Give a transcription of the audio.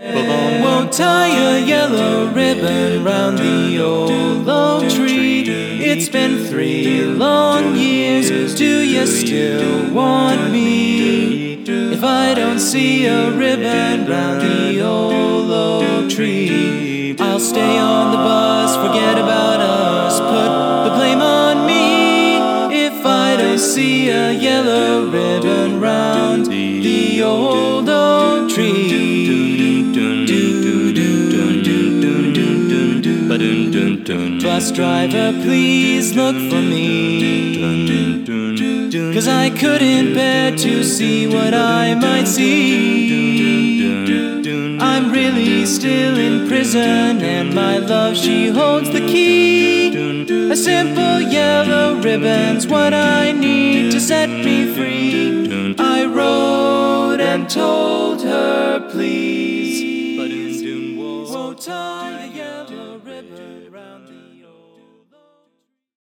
Won't tie a yellow ribbon round the old oak tree. It's been 3 long years, do you still want me? If I don't see a ribbon round the old oak tree, I'll stay on the bus, forget about us, put the blame on me. If I don't see a yellow ribbon round the old oak tree. Bus driver, please look for me, 'cause I couldn't bear to see what I might see. I'm really still in prison, and my love, she holds the key. A simple yellow ribbon's what I need to set me free. I wrote and told her, please, won't tie a yellow ribbon round the